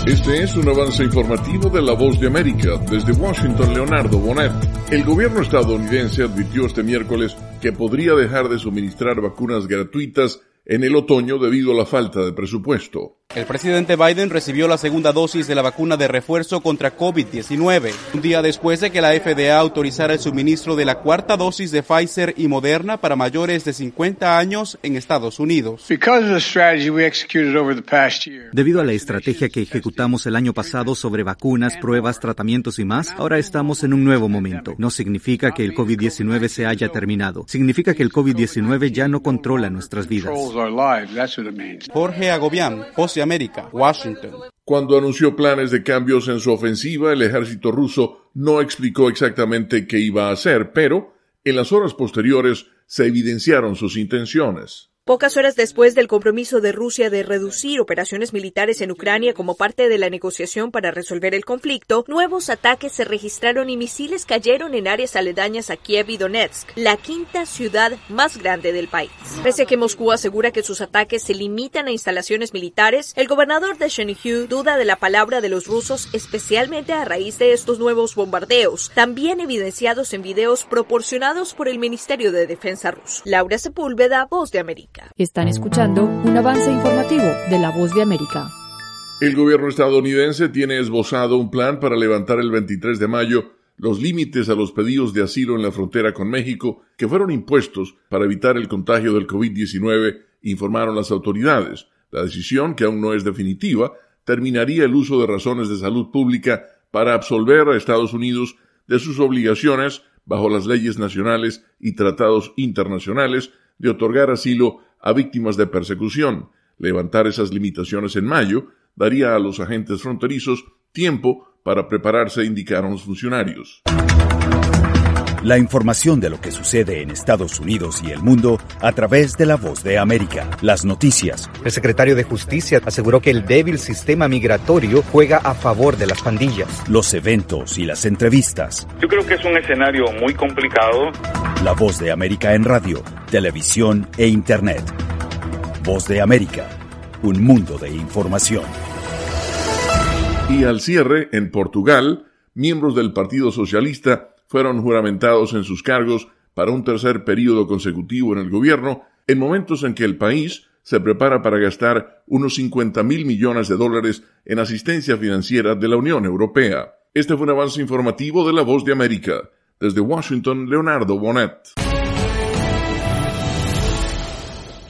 Este es un avance informativo de La Voz de América. Desde Washington, Leonardo Bonet. El gobierno estadounidense advirtió este miércoles que podría dejar de suministrar vacunas gratuitas en el otoño debido a la falta de presupuesto. El presidente Biden recibió la segunda dosis de la vacuna de refuerzo contra COVID-19, un día después de que la FDA autorizara el suministro de la cuarta dosis de Pfizer y Moderna para mayores de 50 años en Estados Unidos. Debido a la estrategia que ejecutamos el año pasado sobre vacunas, pruebas, tratamientos y más, ahora estamos en un nuevo momento. No significa que el COVID-19 se haya terminado. Significa que el COVID-19 ya no controla nuestras vidas. Jorge Agobián, Voz de América, Washington. Cuando anunció planes de cambios en su ofensiva, el ejército ruso no explicó exactamente qué iba a hacer, pero en las horas posteriores se evidenciaron sus intenciones. Pocas horas después del compromiso de Rusia de reducir operaciones militares en Ucrania como parte de la negociación para resolver el conflicto, nuevos ataques se registraron y misiles cayeron en áreas aledañas a Kiev y Donetsk, la quinta ciudad más grande del país. Pese a que Moscú asegura que sus ataques se limitan a instalaciones militares, el gobernador de Chernihiv duda de la palabra de los rusos, especialmente a raíz de estos nuevos bombardeos, también evidenciados en videos proporcionados por el Ministerio de Defensa ruso. Laura Sepúlveda, Voz de América. Están escuchando un avance informativo de La Voz de América. El gobierno estadounidense tiene esbozado un plan para levantar el 23 de mayo los límites a los pedidos de asilo en la frontera con México que fueron impuestos para evitar el contagio del COVID-19, informaron las autoridades. La decisión, que aún no es definitiva, terminaría el uso de razones de salud pública para absolver a Estados Unidos de sus obligaciones bajo las leyes nacionales y tratados internacionales de otorgar asilo a víctimas de persecución. Levantar esas limitaciones en mayo daría a los agentes fronterizos tiempo para prepararse, indicaron los funcionarios. La información de lo que sucede en Estados Unidos y el mundo a través de La Voz de América. Las noticias. El secretario de Justicia aseguró que el débil sistema migratorio juega a favor de las pandillas. Los eventos y las entrevistas. Yo creo que es un escenario muy complicado. La Voz de América en radio, televisión e Internet. Voz de América, un mundo de información. Y al cierre, en Portugal, miembros del Partido Socialista fueron juramentados en sus cargos para un tercer período consecutivo en el gobierno, en momentos en que el país se prepara para gastar unos 50.000 millones de dólares en asistencia financiera de la Unión Europea. Este fue un avance informativo de La Voz de América. Desde Washington, Leonardo Bonet.